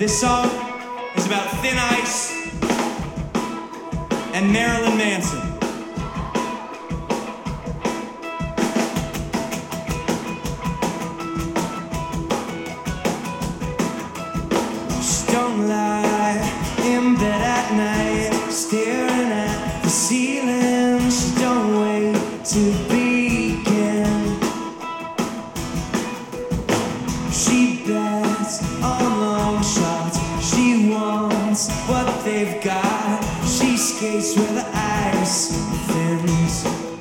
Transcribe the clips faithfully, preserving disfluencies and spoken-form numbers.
This song is about Thin Ice and Marilyn Manson. Just don't lie in bed at night, staring at the ceiling. She don't wait to begin. She bets on long shots. She wants what they've got. She skates where the ice thins.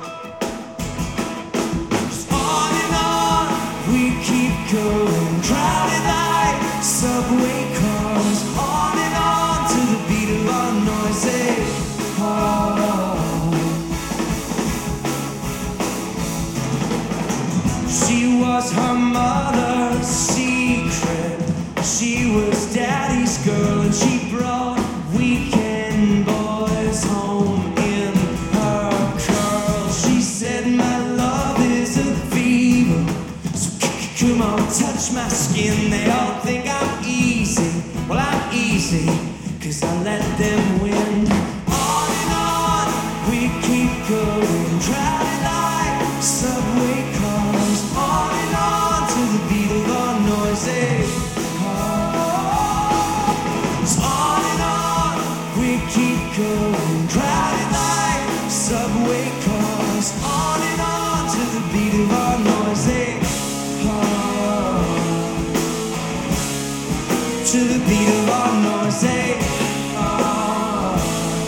Just on and on we keep going, crowded like subway cars. On and on to the beat of our noisy heart. She was her mother's secret. She was daddy's girl, and she brought weekend boys home in her curls. She said my love is a fever, so come on, touch my skin. They all think I'm easy. Well, I'm easy, cause I let them win. On and on we keep going, crowded like subway cars. On and on to the beat of our noisy heart. It's on and on we keep going, crowded like subway cars. On and on to the beat of our noisy heart. To the beat of our noisy heart.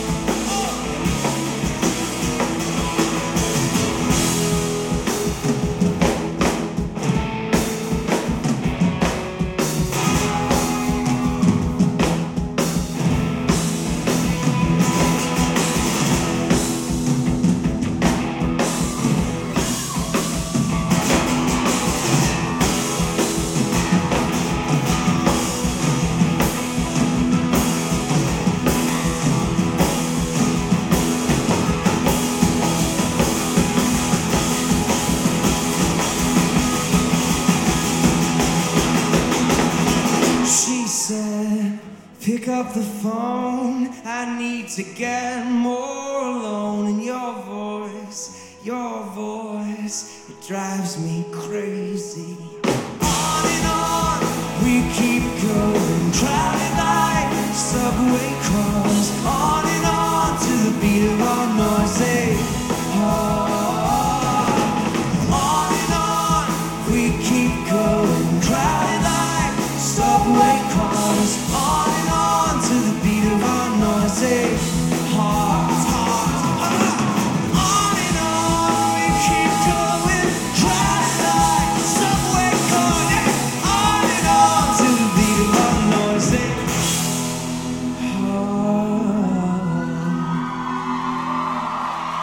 She said, pick up the phone, I need to get more alone. And your voice, your voice, it drives me crazy. On and on we keep going, crowded like subway cars. On and on to the beat of our noisy heart. On and on we keep going, crowded like subway cars. On and on to the beat of our noisy heart.